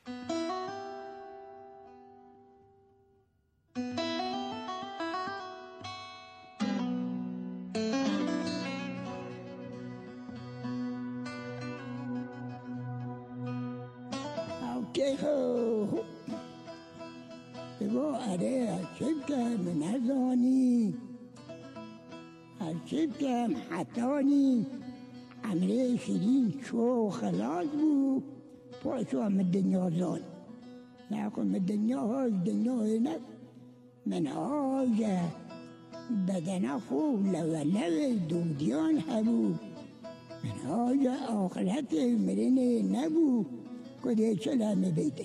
بگو اره هرچیب که من هزانی هرچیب که حتانی عمره شیرین چو خلاص بود پاشو هم دنیا زان نکن من دنیا های دنیا هنک من های بدن خوب لولو دودیان هبو من های آخرت مرنه نبو کده چلمه بیده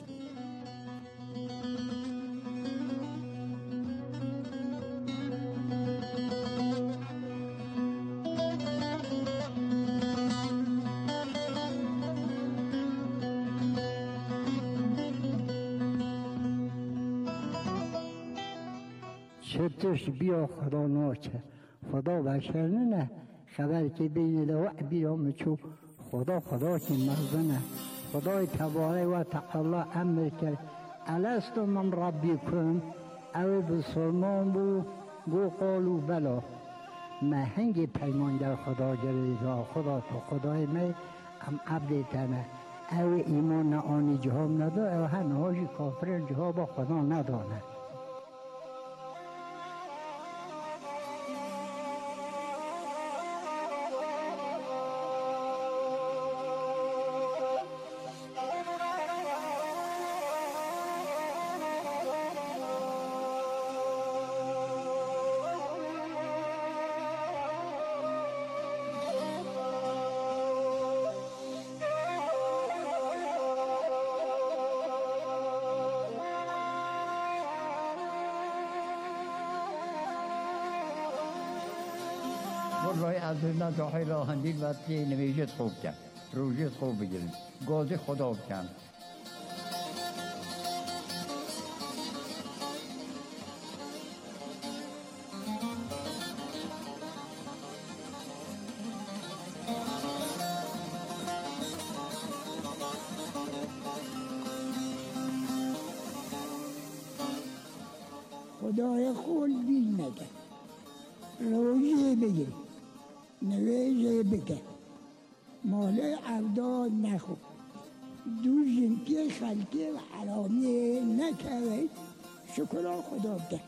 شرطش بیا خدا ناچه خدا بشر نه خبر که بین دو بیا مچو خدا که مردنه خدای تبارک و تعالی امر کرد الستو من ربیکم او بسلمان بو قالو بلا ما هنگی پیمان در خدا جریزا خدا تو خدای می ام عبد تنه او ایمان آنی جهام ندا او هنهاجی کافر جهام با خدا ندانه. والله از این جاهای راه اندیل و نویجت خوب کن روزیت خوب بگیریم گازی خدا بکن خدای خود بیل نکن روزی بگیر نویجه بکن مال عبدال نخو دو جنکی خلقی و حرامی نکوه شکران خدا بکن.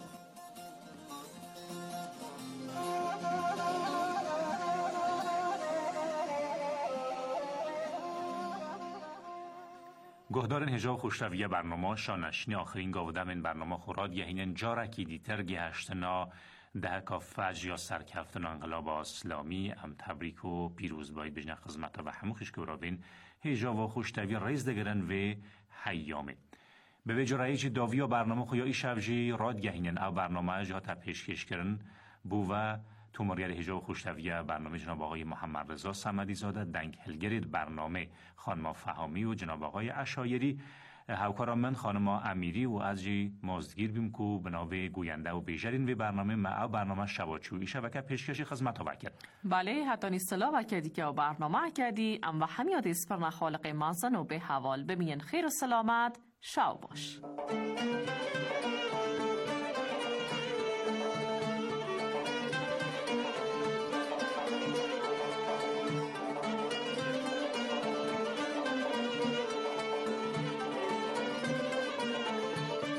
گهدارن هجاب خوشتویه برنامه شانشنی آخرین گاوده من برنامه خوراد یهینن جارکی دیتر گهشتنا ده کا فجر یا سرکفتن انقلاب اسلامی ام تبریک و پیروز باید بجنه خدمت و هموخش که راوین هجاب و خوشتوی ریز دگرن و حیامه به وجه رایج داوی و برنامه خویایی شبجی راد گهینن او برنامه جا تا پیشکش کرن بو و توماریال هجاب خوشتویه برنامه جناب آقای محمد رضا صمدی زاده دنگ هلگرید برنامه خانم فهامی و جناب آقای عشایری هاوکارم من خانم امیری و از جی مازدگیر بیم کو بناوه گوینده و بیجرین و برنامه ما برنامه شباچویی شبکه پیشکشی خدمت ها وکر بله حتی نیستلا وکردی که برنامه کردی ام و همیاد اسپرن خالق مازن و به حوال بمین خیر و سلامت شاو باش.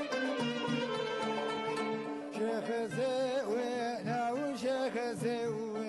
شيخ زي وين وشيخ زي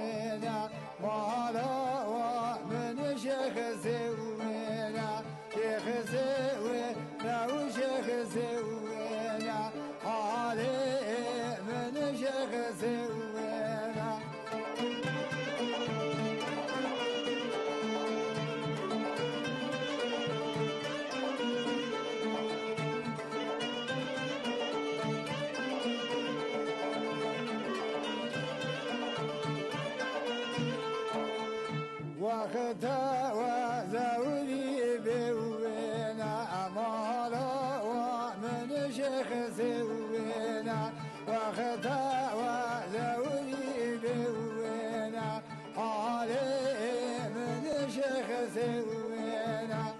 وقتا وزوري بوينا أمالا ومن شيخ سوينا وقتا وزوري بوينا حالي من شيخ سوينا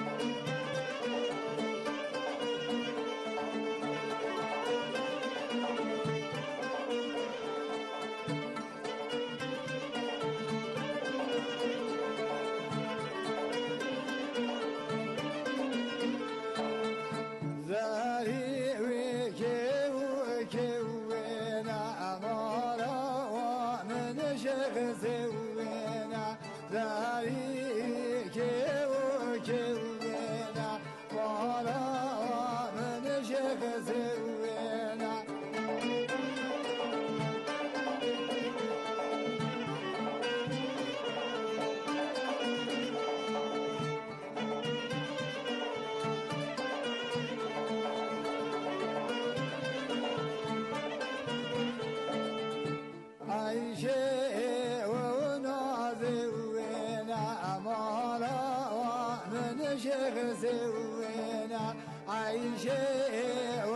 زوينا عايشة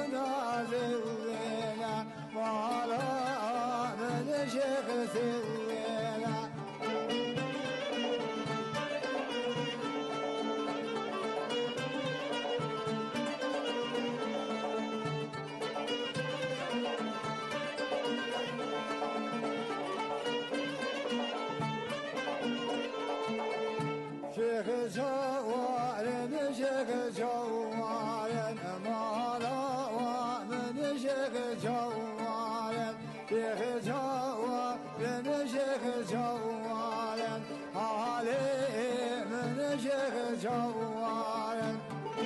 ونازوينا وعلى من شيخ زوينا شيخ جوارن شيخ جوارن مالا ومن شيخ جوارن شيخ جوارن شيخ جوارن علي من شيخ جوارن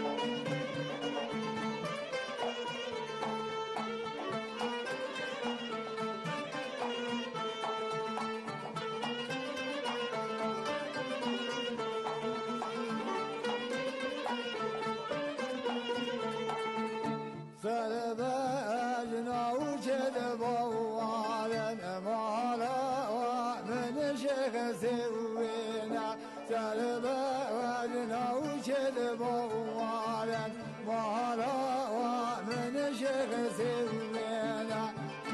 فلبجنا وجد بوالن مالا ومن شيخ زوينا فلبجنا وجد بوالن مالا ومن شيخ زوينا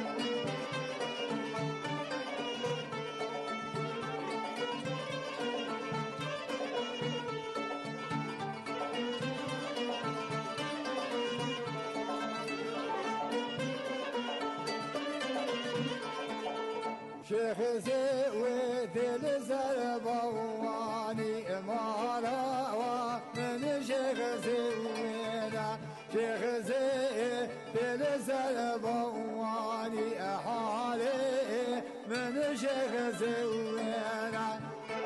شيخ زود الزربواني مالا ومن شيخ زوينا شيخ زود الزربواني حالي من شيخ زوينا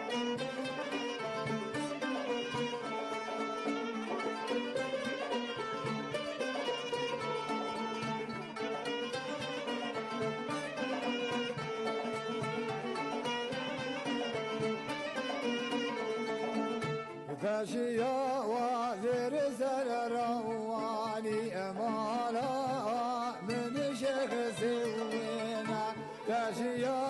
فاشيا وزير زرواني مالا من شيخ زوينا فاشيا